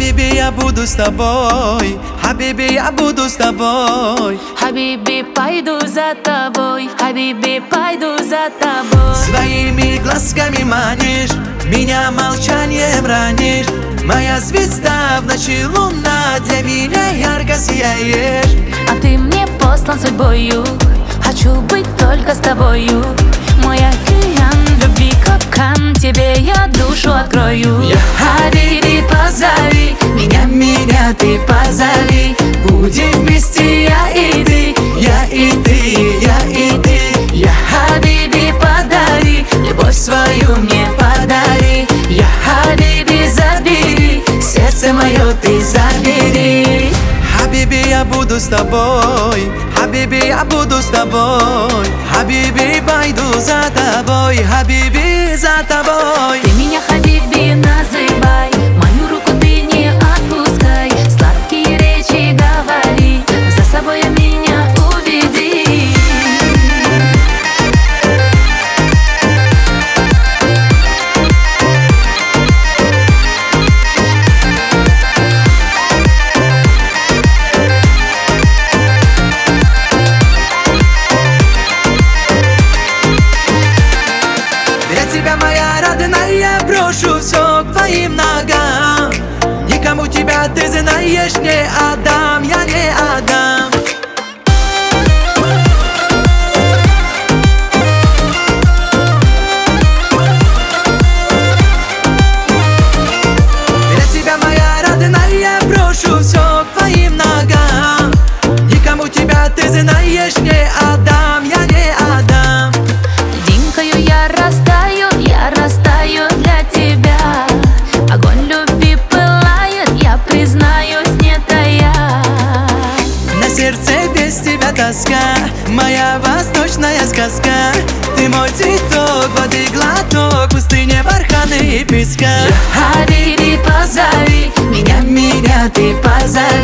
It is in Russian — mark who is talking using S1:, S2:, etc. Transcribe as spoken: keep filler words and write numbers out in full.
S1: Хабиби, я буду с тобой, Хабиби, я буду с тобой.
S2: Хабиби, пойду за тобой, Хабиби, пойду за тобой.
S1: Своими глазками манишь, меня молчанием ранишь. Моя звезда в ночи, луна, для меня ярко сияешь.
S2: А ты мне послан судьбою, хочу быть только с тобою. Мой океан любви капкан, тебе я душу открою.
S1: Я
S2: Хабиби, позови
S1: меня, меня ты позови. Будем вместе я и ты, я и ты, я и ты.
S2: Я Хабиби, подари
S1: любовь свою мне подари.
S2: Я Хабиби, забери
S1: сердце мое ты забери. Хабиби, я буду с тобой, Хабиби, я буду с тобой. Хабиби, пойду за тобой, Хабиби, за тобой.
S2: Ты меня, Хабиби, называй, мою руку ты не отпускай. Сладкие речи говори, за собой меня уведи.
S1: Тебя, моя родная, брошу все к твоим ногам. Никому тебя, ты знаешь, не отдам, я не отдам. Для тебя, моя родная, брошу все к твоим ногам. Никому тебя, ты знаешь, не отдам, я не отдам.
S2: Динкою я растаю, я растаю для тебя. Огонь любви пылает, я признаюсь, не тая.
S1: На сердце без тебя тоска, моя восточная сказка. Ты мой цветок, воды глоток, пустыня, барханы и песка.
S2: Хабиби, позови
S1: меня, меня ты позови.